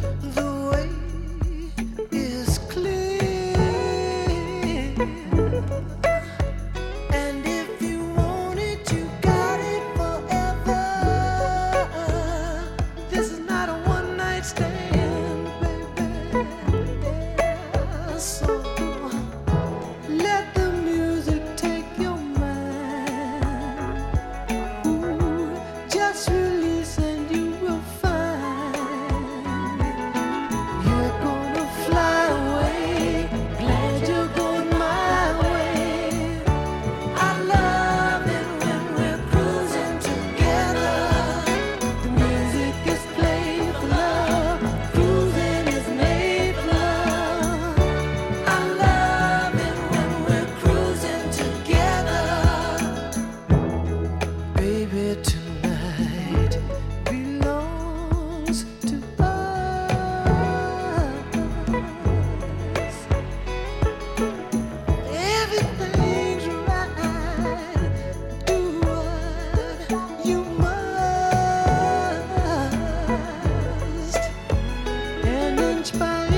The way is clear. And if you want it, you got it forever. This is not a one night stand, baby. Yeah, so let the music take your mind. Ooh, just release and you will find you're gonna fly away. Glad you're going my way. I love it when we're cruising together. The music is played for love. Cruising is made for love. I love it when we're cruising together. Baby, tonight belongs to us. Everything's right. Do what you must. And in spite